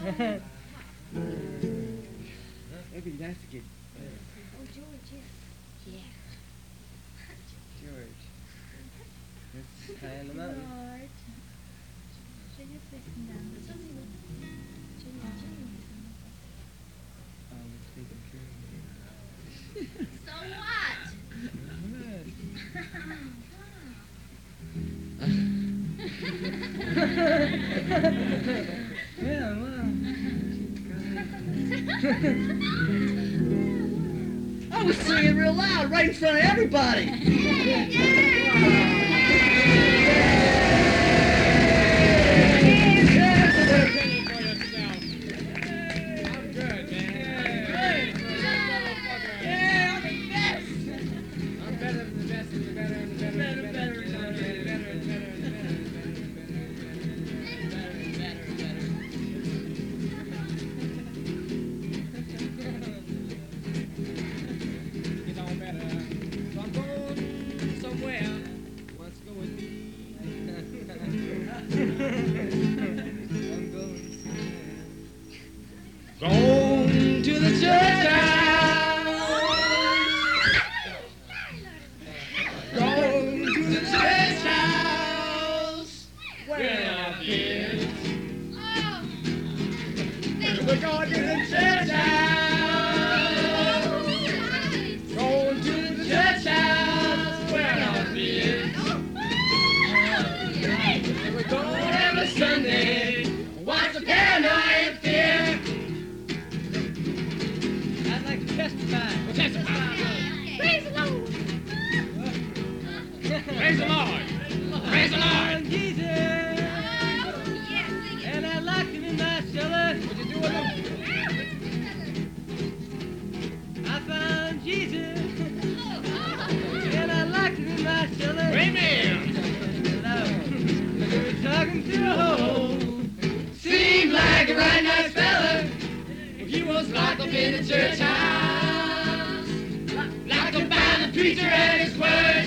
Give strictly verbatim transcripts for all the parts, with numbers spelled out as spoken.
It'd be nice to get. Oh, George, yeah. Yeah. George. That's high on the mountain. George. Should you fix him down? Jimmy, Jimmy, Jimmy. Um, let's take him through. So what? Yeah, well. I was singing real loud right in front of everybody. Going to the church house. Going to the church house. Where our kids. We're going to the church house. Going to the church house. Where our kids. We're going every Sunday. Watch the paranoid fear. Testify. Well, testify. Praise the Lord. Praise the Lord. Praise the Lord. Jesus. And I locked him in my cellar. What you doing? I found Jesus. And I locked him in my cellar. Amen. We were talking through a hole. Seemed like a right nice fella. He was locked up in the church house. Locked up by the preacher and his words.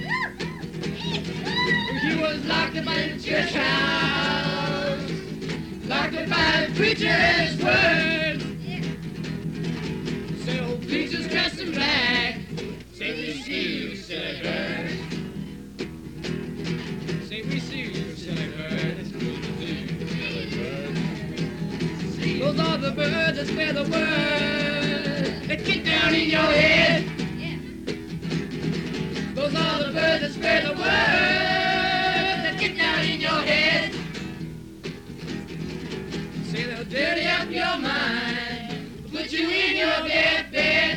He was locked up in the church house. Locked up by the preacher and his words. Say old preachers dressed in black. Say we see you, silly bird. Say we see you, silly bird. Those are the birds that spare the word that get down in your head. Those are the birds that spare the word that get down in your head. Say they'll dirty up your mind, put you in your deathbed.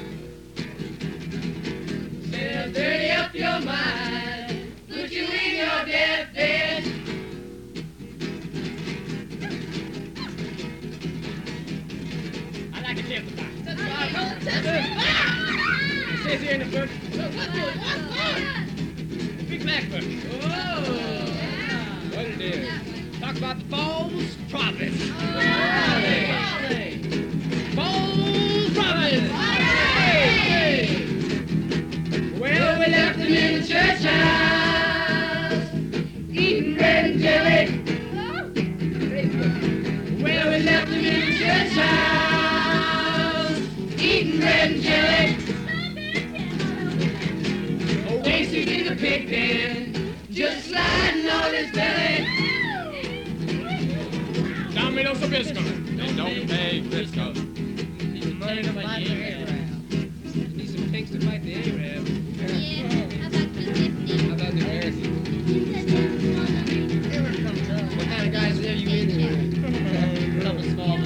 Say they'll dirty up your mind, put you in your deathbed. I can testify. Testify. It says here in the book. The Big Black book. Oh. What it is. Talk about the false prophets. False prophets. Well, we left them in the church house, eating bread and jelly. Well, we left them in the church house, eating bread and jelly. Oh, wasted in the pig pen, just sliding on his belly. Dame los Bisco. They don't pay Bisco. Need some money to fight the Arab. Need some pigs to fight the Arab. How about the American? What kind of guys are you in here? Couple small